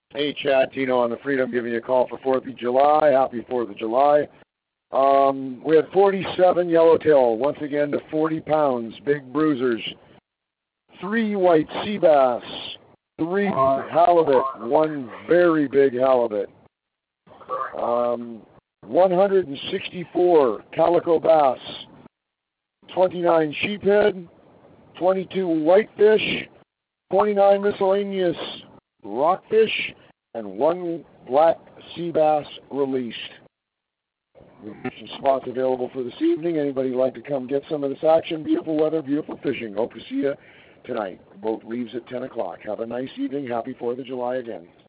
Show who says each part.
Speaker 1: Hey, Chad, Tino on the Freedom giving you a call for 4th of July. Happy 4th of July. We had 47 yellowtail, once again to 40 pounds, big bruisers. 3 white sea bass, 3 halibut, 1 very big halibut. 164 calico bass, 29 sheephead, 22 whitefish, 29 miscellaneous rockfish, and 1 black sea bass released. We have some spots available for this evening. Anybody like to come get some of this action? Beautiful weather, beautiful fishing. Hope to see you tonight. Boat leaves at 10 o'clock. Have a nice evening. Happy 4th of July again.